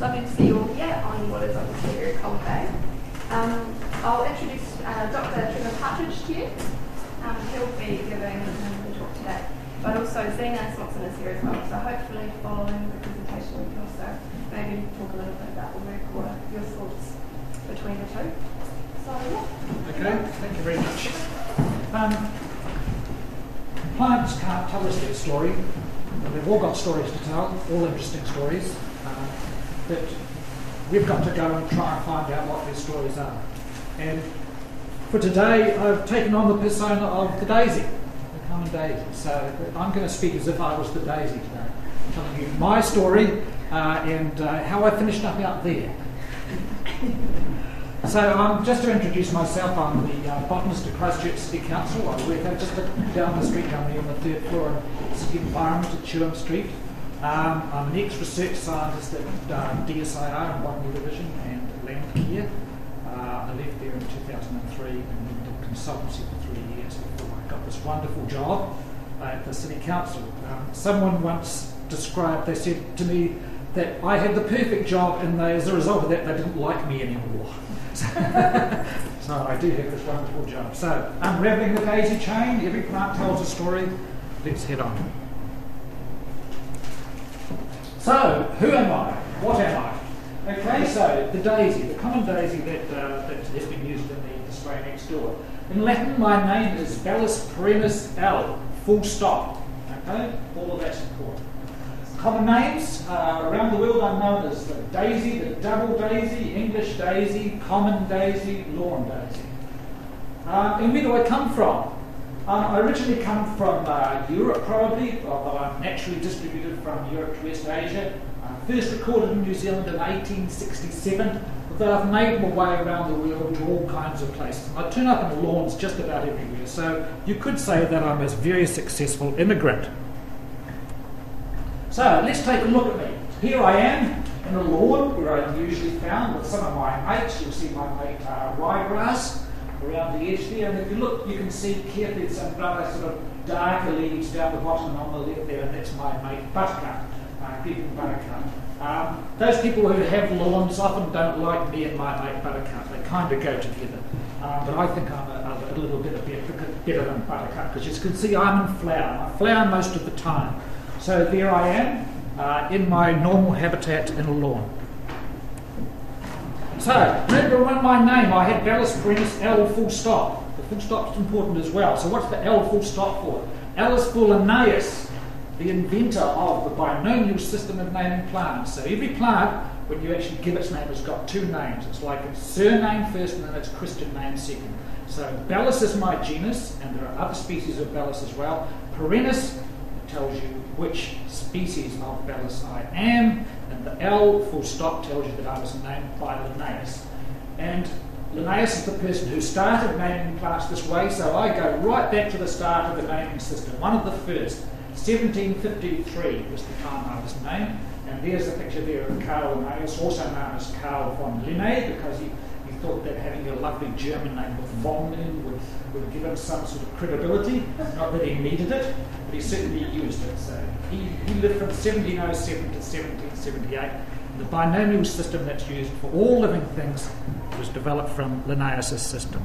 lovely to see you all here on what is obviously a very cold day. I'll introduce Dr. Trevor Partridge to you. He'll be giving the talk today, but also Zena Swanson is here as well, so hopefully following the presentation we can also maybe talk a little bit about the work or your thoughts between the two. So, yeah. Okay, thank you very much. Plants can't tell us their story. They've all got stories to tell, all interesting stories, but we've got to go and try and find out what their stories are. And for today, I've taken on the persona of the daisy, the common daisy. So I'm going to speak as if I was the daisy today, telling you my story and how I finished up out there. So just to introduce myself, I'm the botanist at Christchurch City Council. I work just down the street down there on the third floor of City Environment at Chewham Street. I'm an ex-research scientist at DSIR in Botany Division and Land Care. I left there in 2003 and did consultancy for 3 years before I got this wonderful job at the City Council. Someone once described, they said to me that I had the perfect job and as a result of that they didn't like me anymore. So I do have this wonderful job. So unravelling the daisy chain, every plant tells a story. Let's head on. So, who am I? What am I? Okay, so the daisy, the common daisy that has been used in the display next door. In Latin, my name is Bellus perennis L, full stop. Okay, all of that's important. Common names around the world are known as the daisy, the double daisy, English daisy, common daisy, lawn daisy. And where do I come from? I originally come from Europe probably, although I'm naturally distributed from Europe to West Asia. First recorded in New Zealand in 1867, although I've made my way around the world to all kinds of places. I turn up in lawns just about everywhere, so you could say that I'm a very successful immigrant. So let's take a look at me. Here I am in a lawn where I'm usually found with some of my mates. You'll see my mate ryegrass around the edge there, and if you look you can see carefully some rather sort of darker leaves down the bottom and on the left there, and that's my mate Buttercup, Creeping Buttercup. Those people who have lawns often don't like me and my mate Buttercup. They kind of go together, but I think I'm a little bit better than Buttercup, because as you can see I'm in flower. I flower most of the time. So there I am in my normal habitat in a lawn. So, remember my name, I had Bellus perennis L full stop. The full stop is important as well. So what's the L full stop for? L is for Linnaeus, the inventor of the binomial system of naming plants. So every plant, when you actually give its name, has got two names. It's like its surname first and then its Christian name second. So Bellus is my genus, and there are other species of Bellus as well. Perennis tells you which species of Bellus I am, and the L full stop tells you that I was named by Linnaeus. And Linnaeus is the person who started naming plants this way, so I go right back to the start of the naming system, one of the first. 1753 was the time I was named, and there's a picture there of Carl Linnaeus, also known as Carl von Linné, because he thought that having a lovely German name with von in would give him some sort of credibility. Not that he needed it, but he certainly used it. So he lived from 1707 to 1778. The binomial system that's used for all living things was developed from Linnaeus' system.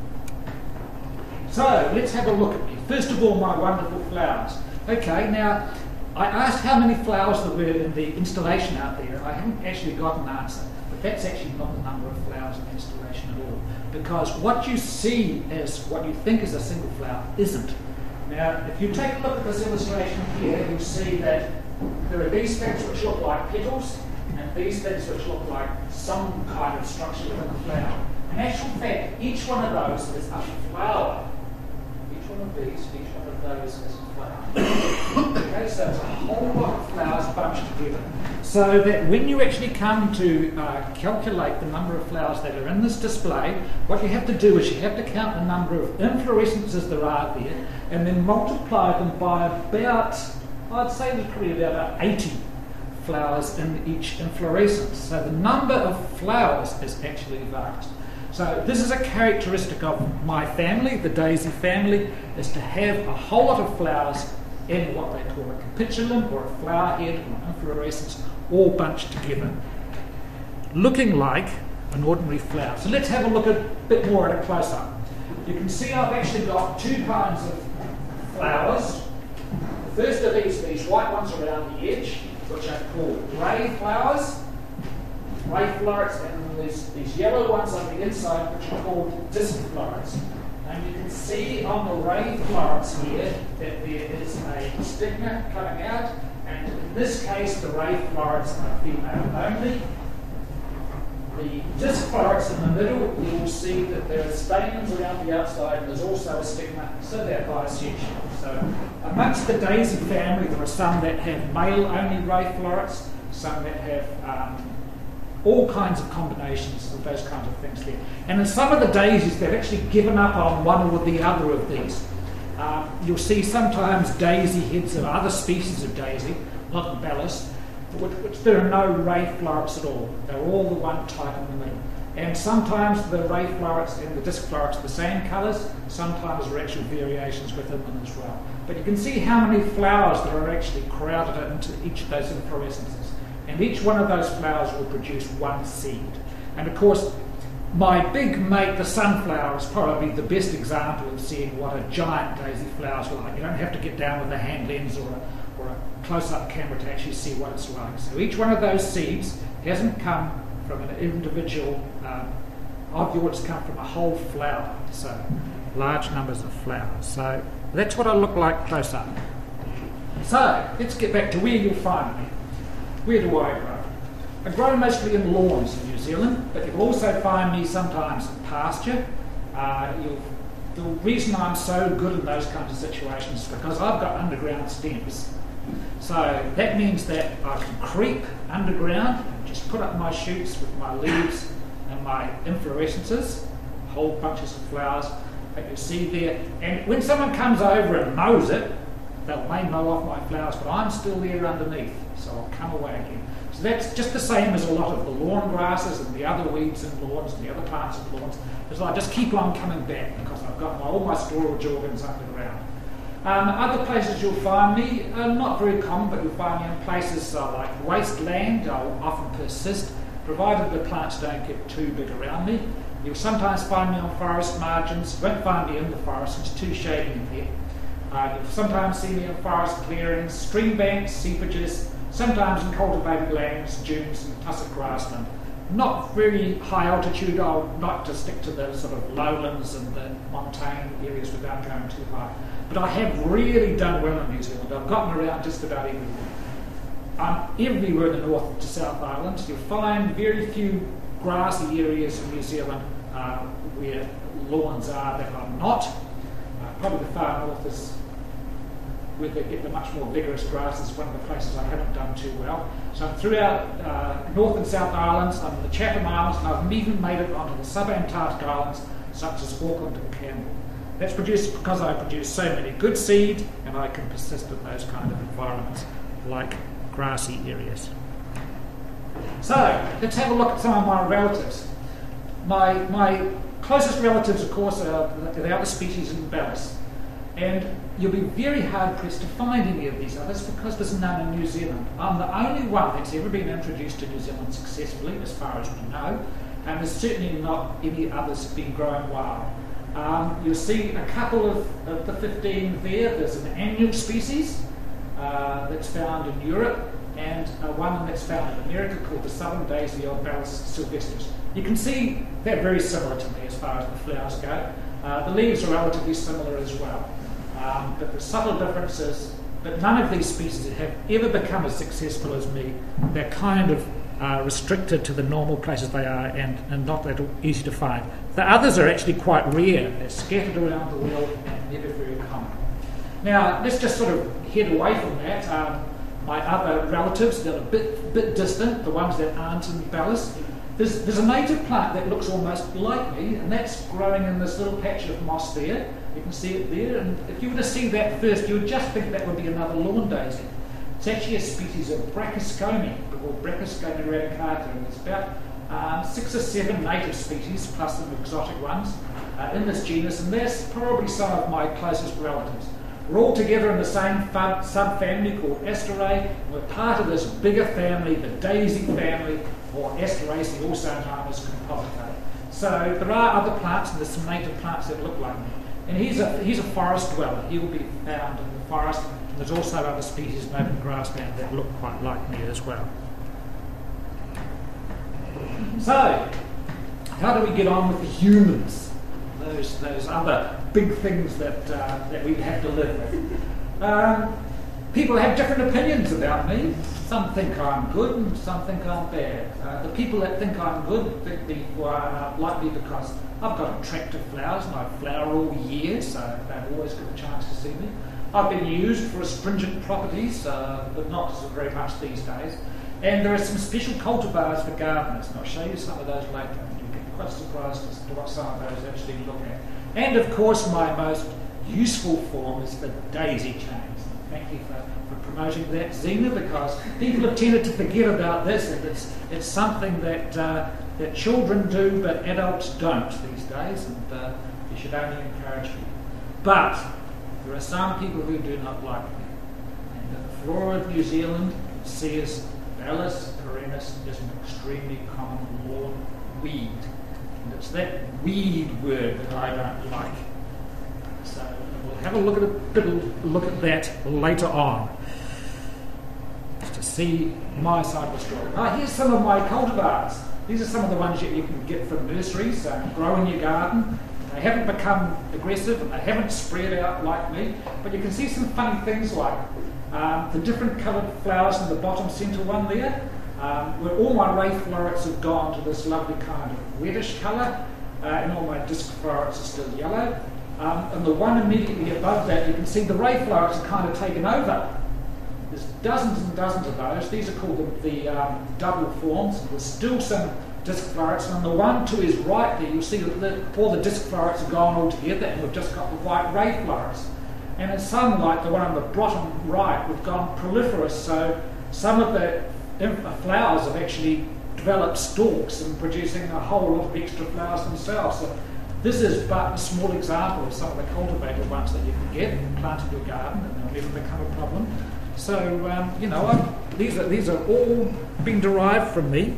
So let's have a look at me. First of all, my wonderful flowers. Okay, now I asked how many flowers there were in the installation out there. I haven't actually got an answer, but that's actually not the number of flowers in the installation at all, because what you see as what you think is a single flower isn't. Now, if you take a look at this illustration here, you'll see that there are these things which look like petals, and these things which look like some kind of structure within a flower. In actual fact, each one of those is a flower. Each one of these, each one of those is a flower. Okay, so it's a whole lot of flowers bunched together. So that when you actually come to calculate the number of flowers that are in this display, what you have to do is you have to count the number of inflorescences there are there, and then multiply them by about, I'd say there's probably about 80 flowers in each inflorescence. So the number of flowers is actually vast. So this is a characteristic of my family, the daisy family, is to have a whole lot of flowers in what they call a capitulum or a flower head or an inflorescence, all bunched together. looking like an ordinary flower. So let's have a look a bit more at a close-up. You can see I've actually got two kinds of flowers. The first of these white ones around the edge, which are called ray flowers, ray florets, and there's these yellow ones on the inside, which are called disc florets. And you can see on the ray florets here that there is a stigma coming out, and in this case the ray florets are female only. The disc florets in the middle, you will see that there are stamens around the outside, and there's also a stigma, so they're bisexual. So amongst the daisy family, there are some that have male-only ray florets, some that have all kinds of combinations of those kinds of things there. And in some of the daisies, they've actually given up on one or the other of these. You'll see sometimes daisy heads of other species of daisy, like the Bellis, which there are no ray florets at all. They're all the one type in the middle. And sometimes the ray florets and the disc florets are the same colours, sometimes there are actual variations within them as well. But you can see how many flowers that are actually crowded into each of those inflorescences. And each one of those flowers will produce one seed. And of course, my big mate, the sunflower, is probably the best example of seeing what a giant daisy flower is like. You don't have to get down with a hand lens or a close-up camera to actually see what it's like. So each one of those seeds hasn't come from an individual ovule, it's come from a whole flower. So large numbers of flowers. So that's what I look like close-up. So let's get back to where you'll find me. Where do I grow? I grow mostly in lawns in New Zealand, but you'll also find me sometimes in pasture. The reason I'm so good in those kinds of situations is because I've got underground stems. So that means that I can creep underground and just put up my shoots with my leaves and my inflorescences, whole bunches of flowers that you see there. And when someone comes over and mows it, they may mow off my flowers, but I'm still there underneath, so I'll come away again. So that's just the same as a lot of the lawn grasses and the other weeds in lawns and the other plants in lawns, is I just keep on coming back because I've got all my storage organs underground. Other places you'll find me are not very common, but you'll find me in places like wasteland. I'll often persist, provided the plants don't get too big around me. You'll sometimes find me on forest margins. You won't find me in the forest, it's too shady in there. You'll sometimes see me in forest clearings, stream banks, seepages, sometimes in cultivated lands, dunes and tussock grassland. Not very high altitude. I'll like to stick to the sort of lowlands and the montane areas without going too high. But I have really done well in New Zealand. I've gotten around just about everywhere. I'm everywhere in the North to South Island. You'll find very few grassy areas in New Zealand where lawns are that are not. Probably the far north is where they get the much more vigorous grasses, one of the places I haven't done too well. So I'm throughout North and South Islands, I'm in the Chatham Islands, and I've even made it onto the subantarctic islands such as Auckland and Campbell. That's produced because I produce so many good seed and I can persist in those kind of environments like grassy areas. So let's have a look at some of my relatives. My closest relatives, of course, are the other species in Bellis. And you'll be very hard pressed to find any of these others because there's none in New Zealand. I'm the only one that's ever been introduced to New Zealand successfully, as far as we know, and there's certainly not any others been growing wild. You'll see a couple of the 15 there. There's an annual species that's found in Europe, and one that's found in America called the southern daisy or Bellis sylvestris. You can see they're very similar to me as far as the flowers go. The leaves are relatively similar as well. But the subtle difference is that none of these species have ever become as successful as me. They're kind of restricted to the normal places they are and not that easy to find. The others are actually quite rare. They're scattered around the world and never very common. Now, let's just sort of head away from that. My other relatives, they're a bit distant, the ones that aren't in Bellis. There's a native plant that looks almost like me, and that's growing in this little patch of moss there. You can see it there, and if you were to see that first, you would just think that would be another lawn daisy. It's actually a species of Brachyscomia, or Brachyscomia radicata, and there's about 6 or 7 native species, plus some exotic ones, in this genus, and that's probably some of my closest relatives. We're all together in the same subfamily called Asterae, and We're part of this bigger family, the daisy family, or Asteraceae, also known as Compositae. So there are other plants, and there's some native plants that look like me. And he's a forest dweller. He will be found in the forest. And there's also other species in open grassland that look quite like me as well. So, how do we get on with the humans? Those other big things that we have to live with. People have different opinions about me. Some think I'm good and some think I'm bad. The people that think I'm good think like me because I've got attractive flowers and I flower all year, so they always get a chance to see me. I've been used for astringent properties, but not so very much these days. And there are some special cultivars for gardeners, and I'll show you some of those later. You'll get quite surprised as to what some of those actually look at. And of course, my most useful form is the daisy chains. Thank you for promoting that, Zena, because people have tended to forget about this, and it's something that children do but adults don't these days, and you should only encourage people. But there are some people who do not like me. And in the flora of New Zealand, Ceas Vallis perennis is an extremely common lawn weed. And it's that weed word that I don't like. So we'll have a look at that later on, just to see my side of the story. Here's some of my cultivars. These are some of the ones that you can get from nurseries, grow in your garden. They haven't become aggressive and they haven't spread out like me, but you can see some funny things like the different coloured flowers in the bottom centre one there, where all my ray florets have gone to this lovely kind of reddish colour, and all my disc florets are still yellow. And the one immediately above that, you can see the ray florets are kind of taken over. There's dozens and dozens of those. These are called the double forms. There's still some disc florets, and the one to his right there, you'll see that all the disc florets are gone all together, and we've just got the white ray florets. And in some, like the one on the bottom right, we've gone proliferous, so some of the flowers have actually developed stalks and producing a whole lot of extra flowers themselves. So this is but a small example of some of the cultivated ones that you can get and plant in your garden, and they'll never become a problem. So, these are all being derived from me.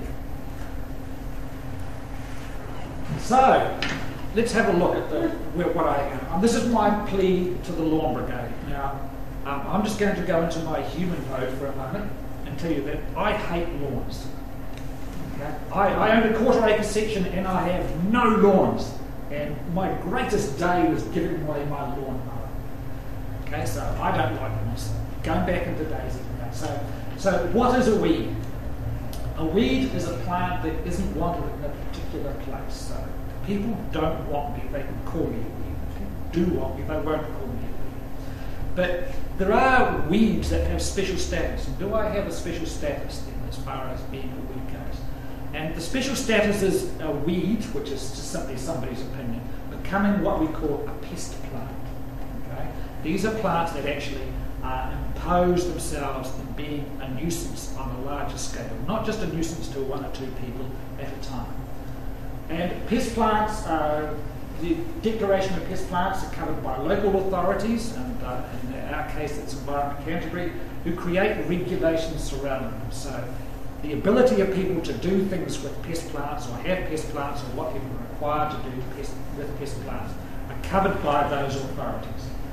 So, let's have a look at what I am. This is my plea to the Lawn Brigade. Now, I'm just going to go into my human mode for a moment and tell you that I hate lawns. Okay? I own a quarter-acre section and I have no lawns. And my greatest day was giving away my lawnmower. Okay, so I don't like them. So going back into daisy. Okay? So what is a weed? A weed is a plant that isn't wanted in a particular place. So if people don't want me, they can call me a weed. If people do want me, they won't call me a weed. But there are weeds that have special status. And do I have a special status then as far as being a weed goes? And the special status is a weed, which is just simply somebody's opinion, becoming what we call a pest plant. Okay? These are plants that actually impose themselves in being a nuisance on a larger scale, not just a nuisance to one or two people at a time. And pest plants, the declaration of pest plants are covered by local authorities, and in our case it's Environment Canterbury, who create regulations surrounding them. So the ability of people to do things with pest plants, or have pest plants, or what people are required to do with pest plants, are covered by those authorities.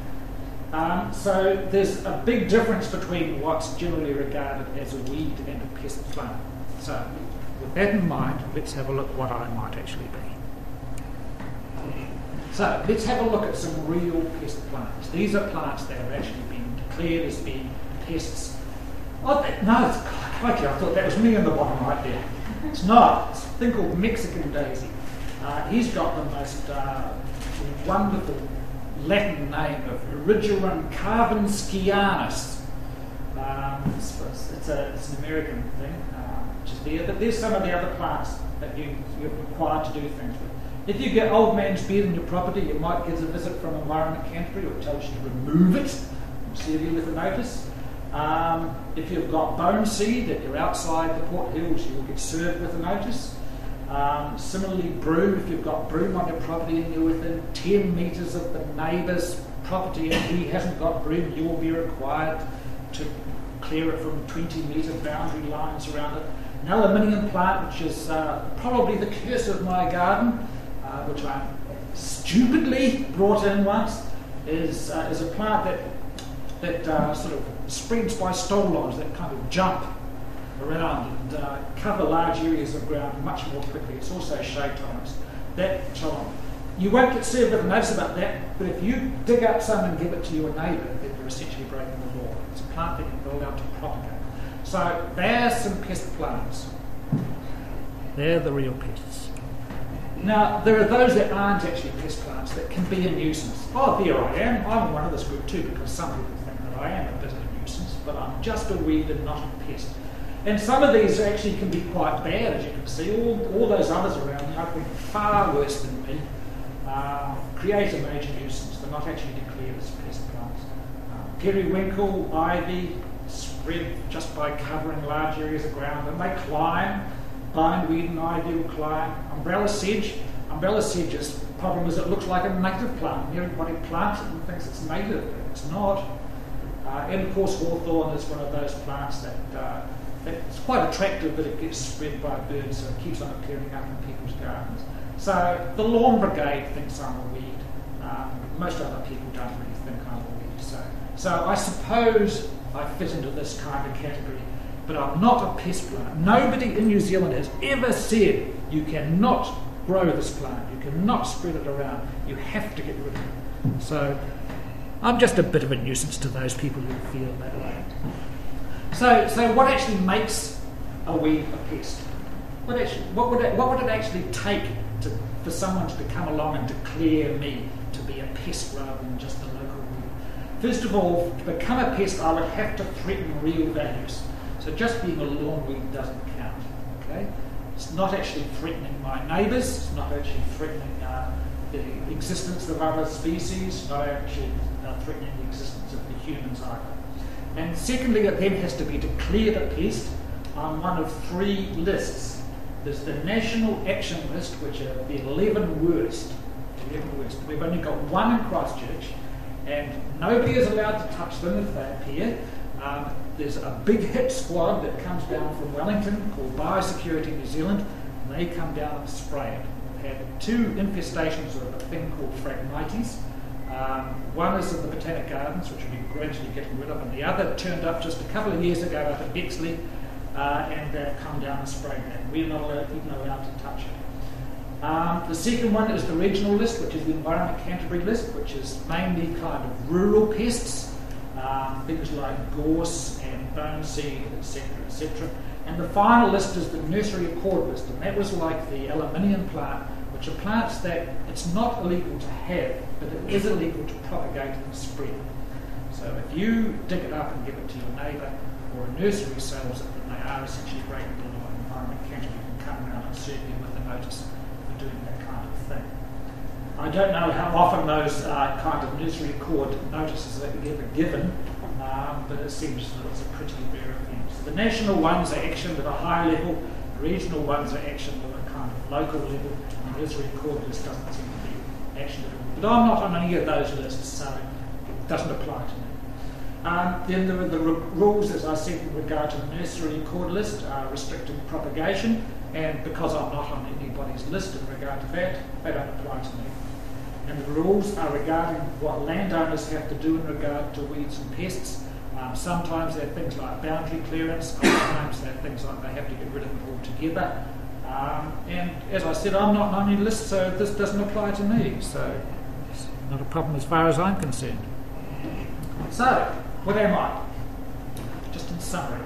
So there's a big difference between what's generally regarded as a weed and a pest plant. So with that in mind, let's have a look at what I might actually be. So let's have a look at some real pest plants. These are plants that have actually been declared as being pests. Oh, no, it's crikey, I thought that was me on the bottom right there. It's not. It's a thing called Mexican daisy. He's got the most wonderful Latin name of Erigeron carvinskianus. It's an American thing, which is there. But there's some of the other plants that you're required to do things with. If you get old man's beard in your property, you might get a visit from Environment Canterbury, or tells you to remove it and serve you with a notice. If you've got bone seed that you're outside the Port Hills, you will get served with a notice. Similarly, broom, if you've got broom on your property and you're within 10 metres of the neighbour's property and he hasn't got broom, you will be required to clear it from 20-metre boundary lines around it. An aluminium plant, which is probably the curse of my garden, which I stupidly brought in once, is a plant that sort of spreads by stolons that kind of jump around and cover large areas of ground much more quickly. It's also shade tolerance. You won't get served with a notice about that, but if you dig up some and give it to your neighbour, then you're essentially breaking the law. It's a plant that you're allowed to propagate. So there's some pest plants. They're the real pests. Now, there are those that aren't actually pest plants that can be a nuisance. Oh, there I am. I'm one of this group too, because some people think that I am a bit of a nuisance, but I'm just a weed and not a pest. And some of these actually can be quite bad, as you can see. All those others around here have been far worse than me. Create a major nuisance. They're not actually declared as pest plants. Periwinkle, ivy, spread just by covering large areas of ground. And they climb. Bindweed and ivy will climb. Umbrella sedge. Umbrella sedge's problem is it looks like a native plant. Everybody plants it and thinks it's native, but it's not. And of course, hawthorn is one of those plants that it's quite attractive, but it gets spread by birds, so it keeps on appearing up in people's gardens. So the lawn brigade thinks I'm a weed. Most other people don't really think I'm a weed. So I suppose I fit into this kind of category, but I'm not a pest plant. Nobody in New Zealand has ever said you cannot grow this plant, you cannot spread it around, you have to get rid of it. So I'm just a bit of a nuisance to those people who feel that way. So what actually makes a weed a pest? What would it actually take for someone to come along and declare me to be a pest rather than just a local weed? First of all, to become a pest, I would have to threaten real values. So just being a lawn weed doesn't count. Okay? It's not actually threatening my neighbours. It's not actually threatening the existence of other species. Not actually threatening the existence of the humans either. And secondly, it then has to be declared a pest on one of 3 lists. There's the National Action List, which are the 11 worst. We've only got one in Christchurch, and nobody is allowed to touch them if they appear. There's a big hit squad that comes down from Wellington called Biosecurity New Zealand, and they come down and spray it. We've had 2 infestations of a thing called Phragmites. One is in the Botanic Gardens, which we're gradually getting rid of, and the other turned up just a couple of years ago up at Bexley, and they've come down and sprayed that. We're not even allowed to touch it. The second one is the regional list, which is the Environment Canterbury list, which is mainly kind of rural pests, things like gorse and bone seed, etc., etc. And the final list is the nursery accord list, and that was like the aluminium plant, which are plants that it's not illegal to have, but it is illegal to propagate and spread. So if you dig it up and give it to your neighbour, or a nursery sells it, then they are essentially breaking the law. Environment Canterbury can come around and serve you with a notice for doing that kind of thing. I don't know how often those kind of nursery accord notices are ever given, but it seems that it's a pretty rare offence. The national ones are actioned at a high level, the regional ones are actioned at a kind of local level, and the nursery accord list doesn't seem to be actioned at all. But I'm not on any of those lists, so it doesn't apply to me. Then there are the rules, as I said, in regard to the nursery accord list, restricting propagation, and because I'm not on anybody's list in regard to that, they don't apply to me. And the rules are regarding what landowners have to do in regard to weeds and pests. Sometimes they're things like boundary clearance, other times they're things like they have to get rid of it altogether. And as I said, I'm not on any list, so this doesn't apply to me. So it's not a problem as far as I'm concerned. So, what am I? Just in summary.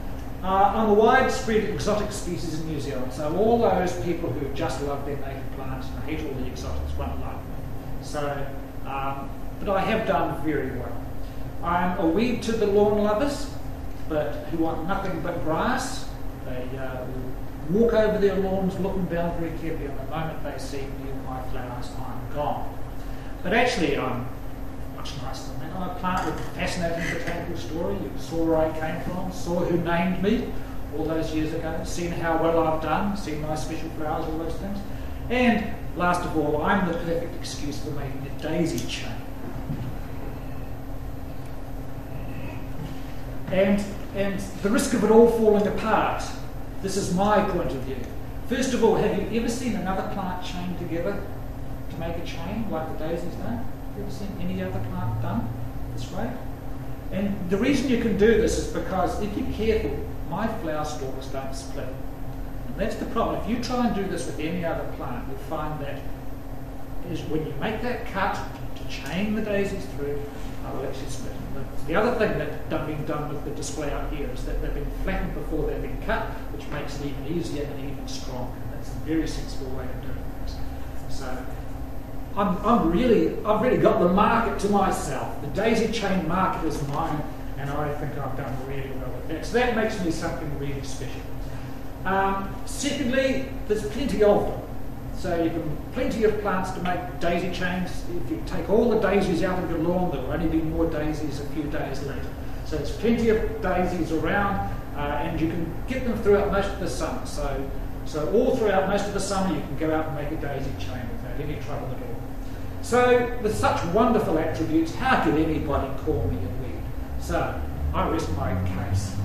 I'm a widespread exotic species in New Zealand, so all those people who just love their native plants and hate all the exotics won't like me. So, but I have done very well. I'm a weed to the lawn lovers, but who want nothing but grass. They will walk over their lawns looking down very carefully, and the moment they see me and my flowers, I'm gone. But actually, I'm much nicer than that. I'm a plant with a fascinating botanical story. You saw where I came from, saw who named me all those years ago, seen how well I've done, seen my special flowers, all those things. And last of all, I'm the perfect excuse for making a daisy chain. and the risk of it all falling apart. This is my point of view. First of all, have you ever seen another plant chain together to make a chain like the daisies done? Have you ever seen any other plant done this way? And the reason you can do this is because if you're careful, my flower stalks don't split. And that's the problem. If you try and do this with any other plant, you'll find that is when you make that cut to chain the daisies through, I will actually split. The other thing that's being done with the display out here is that they've been flattened before they've been cut, which makes it even easier and even stronger. That's a very sensible way of doing this. So I've really got the market to myself. The daisy chain market is mine, and I think I've done really well with that. So that makes me something really special. Secondly, there's plenty of them. So you can plenty of plants to make daisy chains. If you take all the daisies out of your lawn, there will only be more daisies a few days later. So there's plenty of daisies around, and you can get them throughout most of the summer. So all throughout most of the summer, you can go out and make a daisy chain without any trouble at all. So with such wonderful attributes, how could anybody call me a weed? So I rest my case.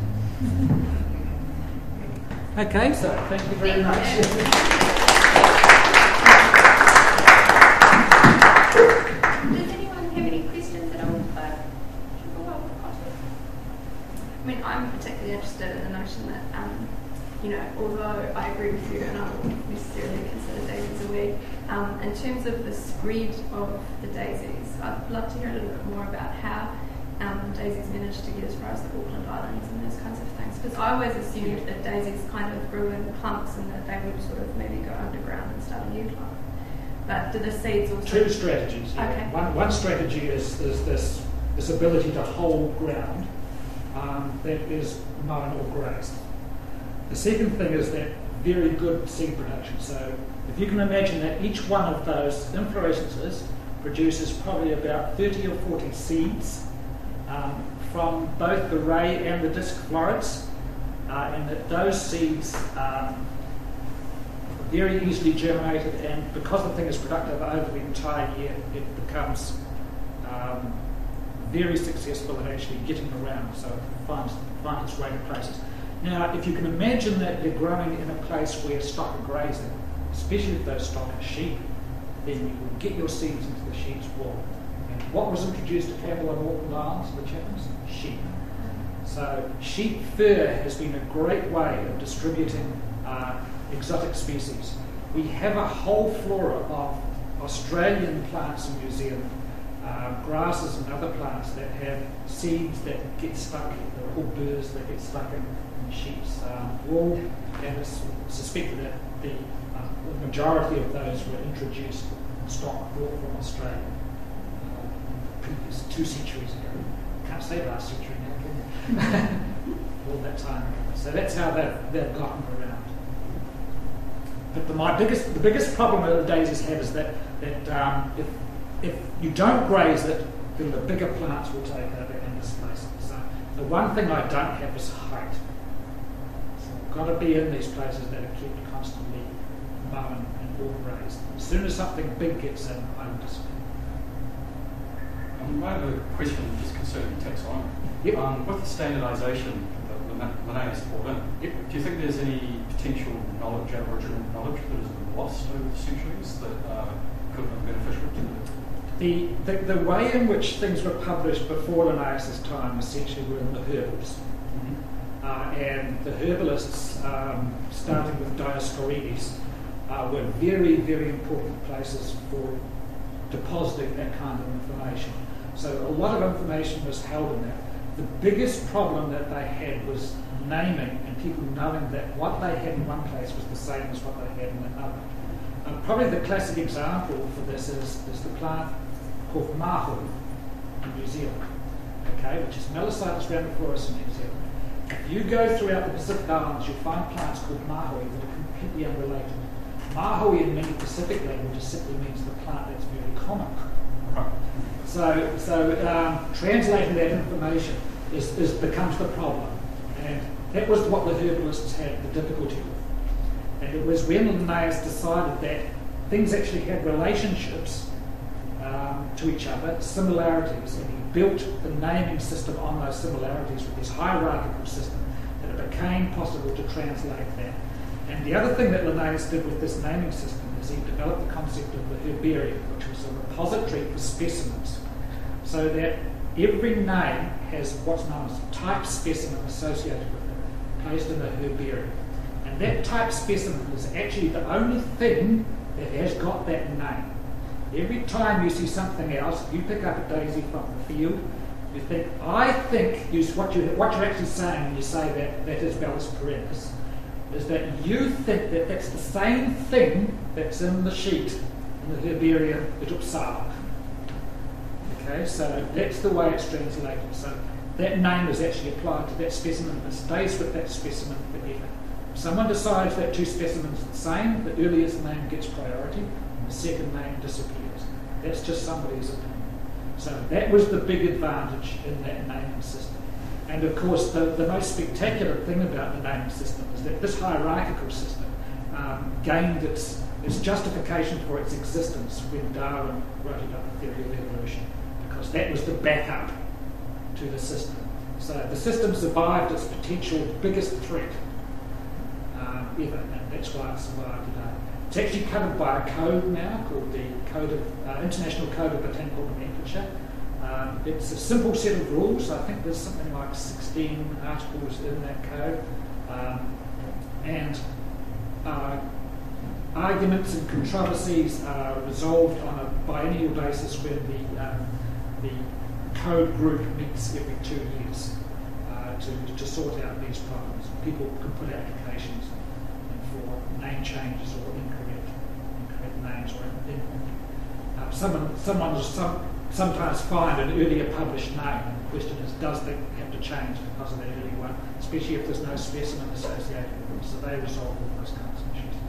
Okay, so thank you very much. Does anyone have any questions at all? I mean, I'm particularly interested in the notion that, although I agree with you and I wouldn't necessarily consider daisies a weed, in terms of the spread of the daisies, I'd love to hear a little bit more about how daisies managed to get as far as the Auckland Islands and those kinds of things. Because I always assumed that daisies kind of grew in clumps and that they would sort of maybe go underground and start a new clump. But do the seeds also... Two strategies. Yeah. Okay. One strategy is this ability to hold ground that is mown or grazed. The second thing is that very good seed production. So if you can imagine that each one of those inflorescences produces probably about 30 or 40 seeds from both the ray and the disc florets, and that those seeds very easily germinated, and because the thing is productive over the entire year, it becomes very successful at actually getting around, so it finds its way to places. Now, if you can imagine that you're growing in a place where stock are grazing, especially if those stock are sheep, then you will get your seeds into the sheep's wool. And what was introduced to cattle on Auckland Islands, which happens? Sheep. So sheep fur has been a great way of distributing exotic species. We have a whole flora of Australian plants in New Zealand, grasses and other plants that have seeds that get stuck, they're called burrs that get stuck in sheep's wool, and it's suspected that the majority of those were introduced in stock brought from Australia previous 2 centuries ago. Can't say last century now, can you? All that time ago. So that's how they've gotten around. But the biggest problem that the daisies have is that if you don't graze it, then the bigger plants will take over and displace it. So the one thing I don't have is height. So I've got to be in these places that are kept constantly mown and all grazed. As soon as something big gets in, I will disappear. I have a question just concerning taxonomy. Yep. With the standardisation that Linnaeus brought in, yep, do you think there's any potential knowledge, Aboriginal knowledge, that has been lost over the centuries that could have been beneficial to the way in which things were published before Linnaeus' time essentially were in the herbals. And the herbalists, starting with Dioscorides, were very, very important places for depositing that kind of information. So a lot of information was held in that. The biggest problem that they had was naming and people knowing that what they had in one place was the same as what they had in another. Probably the classic example for this is the plant called mahui in New Zealand, okay, which is Melicytus ramiferus in New Zealand. If you go throughout the Pacific Islands, you'll find plants called mahui that are completely unrelated. Mahui in many Pacific languages simply means the plant that's very common. So translating that information becomes the problem, and that was what the herbalists had the difficulty with. And it was when Linnaeus decided that things actually had relationships to each other, similarities, and he built the naming system on those similarities with this hierarchical system, that it became possible to translate that. And the other thing that Linnaeus did with this naming system is he developed the concept of the herbarium, which was a repository for specimens, so that every name has what's known as a type specimen associated with it, placed in a herbarium. And that type specimen is actually the only thing that has got that name. Every time you see something else, you pick up a daisy from the field, you think, what you're actually saying when you say that is Bellus perennis, is that you think that that's the same thing that's in the sheet in the herbarium at Uppsala. Okay, so that's the way it's translated. So that name is actually applied to that specimen and stays with that specimen forever. If someone decides that two specimens are the same, the earliest name gets priority and the second name disappears. That's just somebody's opinion. So that was the big advantage in that naming system. And of course, the most spectacular thing about the naming system is that this hierarchical system gained its justification for its existence when Darwin wrote about the theory of evolution, because that was the backup to the system. So the system survived its potential biggest threat ever, and that's why it survived today. It's actually covered by a code now called the International Code of Botanical Nomenclature. It's a simple set of rules. I think there's something like 16 articles in that code. And arguments and controversies are resolved on a biennial basis when the code group meets every 2 years to sort out these problems. People can put applications for name changes or incorrect names. Or someone will sometimes find an earlier published name, and the question is, does that have to change because of that earlier one, especially if there's no specimen associated with them. So they resolve all those kinds of issues.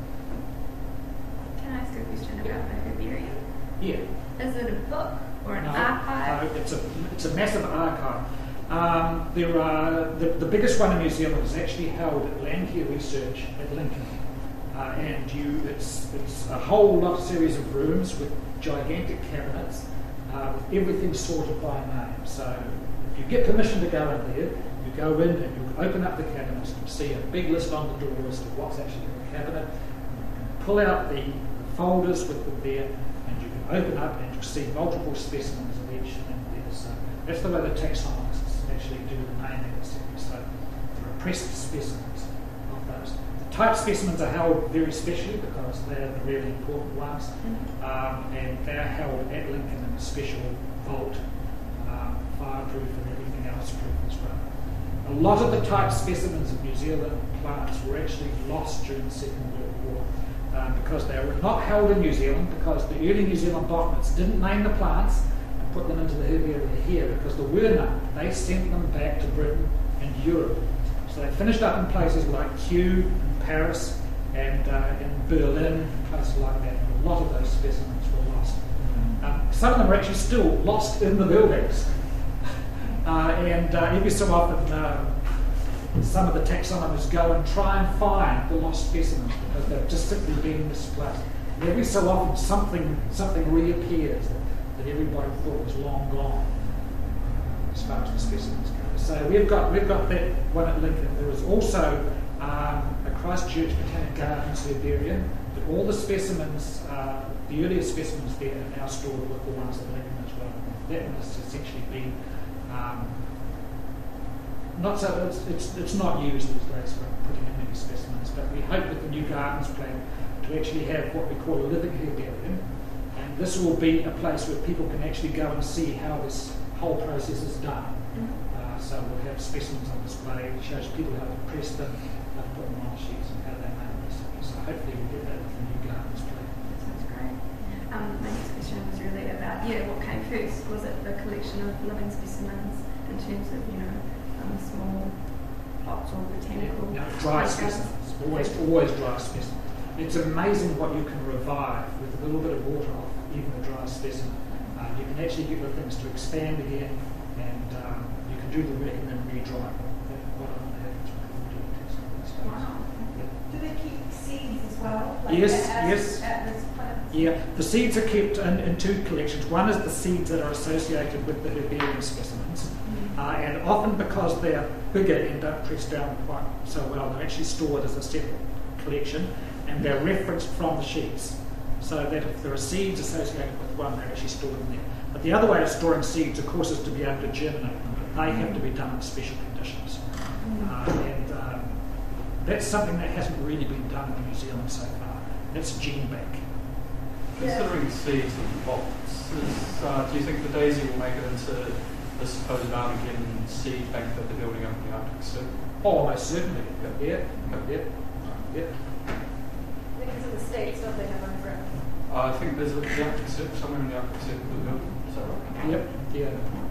Can I ask a question about the herbarium? Yeah. Is it a book or an archive? No, it's a massive archive. There are the biggest one in New Zealand is actually held at Landcare Research at Lincoln, and it's a whole lot series of rooms with gigantic cabinets with everything sorted by name. So if you get permission to go in there, you go in and you open up the cabinets and see a big list on the door as to what's actually in the cabinet. You can pull out the folders with them there, and you can open up and you'll see multiple specimens of each thing there. So that's the way the taxonomists actually do the naming, etc. So the repressed specimens of those. The type specimens are held very specially because they're the really important ones, and they're held at Lincoln in a special vault, fireproof and everything else proof as well. A lot of the type specimens of New Zealand plants were actually lost during the Second World War because they were not held in New Zealand, because the early New Zealand botanists didn't name the plants and put them into the herbaria here because there were none. They sent them back to Britain and Europe. So they finished up in places like Kew, Paris, and in Berlin, places like that. And a lot of those specimens were lost. Some of them are actually still lost in the buildings. And every so often, some of the taxonomists go and try and find the lost specimens because they've just simply been misplaced. And every so often, something reappears that everybody thought was long gone, as far as the specimens go. So we've got that one at Lincoln. There is also a Christchurch Botanic Gardens herbarium, but all the specimens, the earliest specimens there, are now stored with the ones at Lincoln as well. That one has essentially been it's not used these days for putting in many specimens, but we hope with the new gardens plan to actually have what we call a living herbarium, and this will be a place where people can actually go and see how this whole process is done. So we'll have specimens on display. It shows people how to press them, how to put them on sheets, and how they make them. So hopefully we'll get that with the new gardens plan. That sounds great. My next question was really about, what came first? Was it the collection of living specimens in terms of, small plots or botanical? No, dry specimens. Always dry specimens. It's amazing what you can revive with a little bit of water off even a dry specimen. You can actually get the things to expand again, and you can do the work and then re-dry them. Quite often happens when people do textile. Wow. Do they keep seeds as well? Yes. At this plant Yeah, the seeds are kept in two collections. One is the seeds that are associated with the herbarium specimens, and often because they're bigger and don't press down quite so well, they're actually stored as a separate collection, and they're referenced from the sheets, so that if there are seeds associated with one, they're actually stored in there. But the other way of storing seeds, of course, is to be able to germinate them, but they have to be done in special conditions. That's something that hasn't really been done in New Zealand so far. That's gene bank. Considering seeds in boxes, do you think the daisy will make it into the supposed Armageddon seed bank that they're building up in the Arctic Circle? Oh, most certainly. Yeah. Because of the states, don't they have underground? I think there's the Arctic Circle, somewhere in the Arctic Circle they're building. Is that right? Yep. Yeah.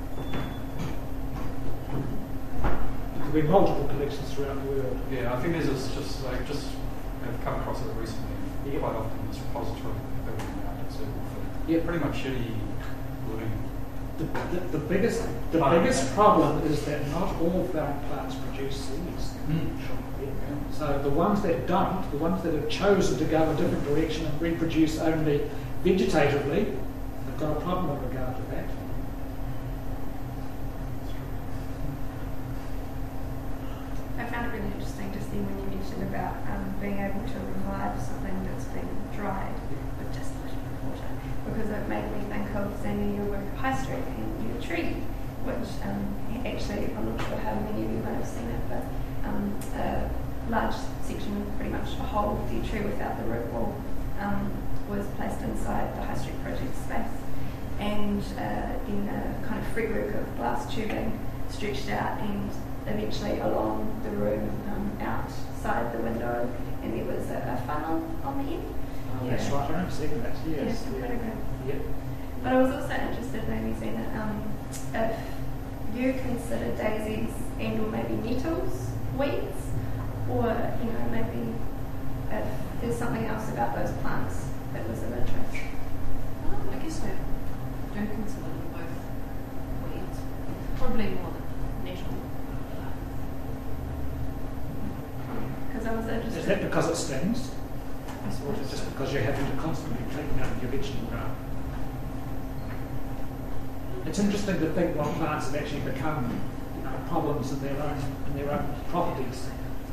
There'll be multiple collections throughout the world. Yeah, I think there's I've come across it recently. Quite often this repository building in the Arctic Circle for pretty much shitty living. The biggest problem is that not all flowering plants produce seeds. Yeah. So the ones that don't, the ones that have chosen to go a different direction and reproduce only vegetatively, they've got a problem with regard to that. I found it really interesting to see when you mentioned about being able to revive something that's been dried with just a little bit of water, because it made me think of seeing your work at High Street and your tree, which actually, I'm not sure how many of you might have seen it, but a large section, pretty much a whole dead tree without the root ball, was placed inside the High Street project space, and in a kind of fretwork of glass tubing stretched out and eventually along the room outside the window, and there was a funnel on the end. That's right, I remember seeing that, yes. Yeah. But I was also interested, maybe seeing if you consider daisies and or maybe nettles weeds, or maybe if there's something else about those plants that was of interest. I guess I don't consider them both weeds. Probably more than nettle. Because I was interested. Is that because it stings? Or is it just because you're having to constantly take it out of your vegetable garden? It's interesting to think what plants have actually become problems in their own properties.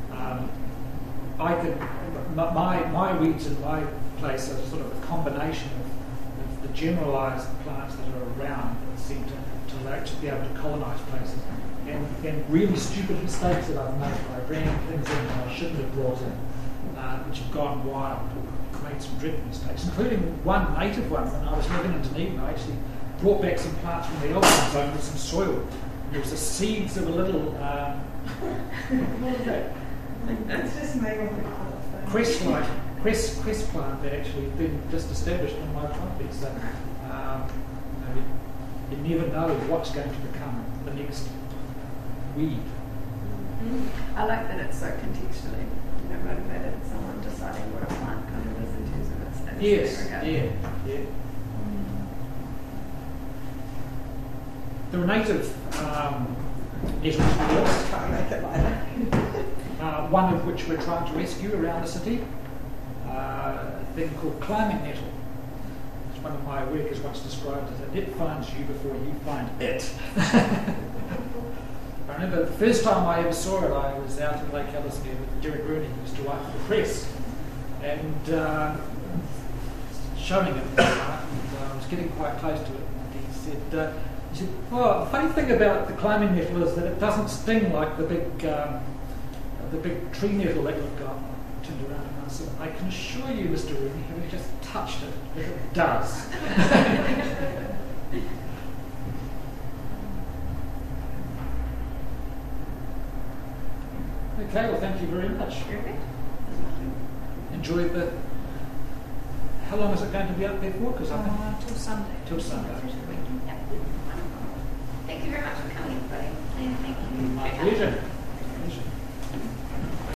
My weeds in my place are sort of a combination of the generalised plants that are around that seem to be able to colonise places, and really stupid mistakes that I've made. I bring things in that I shouldn't have brought in, which have gone wild, made some dreadful mistakes, including one native one. When I was living in Dunedin, I actually brought back some plants from the Elgin zone with some soil. There was the seeds of a little what was that? It's just made of crest plant that actually been just established on my property. So you never know what's going to become the next weed. I like that it's so contextually motivated. Someone deciding what a plant kind of is in terms of its status. Yes, yeah. There are native nettles. Try and make it lighter. One of which we're trying to rescue around the city, a thing called climbing nettle. It's one of my workers once described as it finds you before you find it. I remember the first time I ever saw it, I was out in Lake Ellesmere with Derek Rooney, who used to write for the press, and showing it, and I was getting quite close to it, and he said, "Oh, the funny thing about the climbing nettle is that it doesn't sting like the big tree nettle that you've got." I turned around and I said, "I can assure you, Mr. Rooney, having just touched it, that it does." Okay, well, thank you very much. Perfect. Enjoy the. How long is it going to be up there for? Because I think Till Sunday. till Sunday. Thank you very much for coming, everybody. And thank you. My pleasure.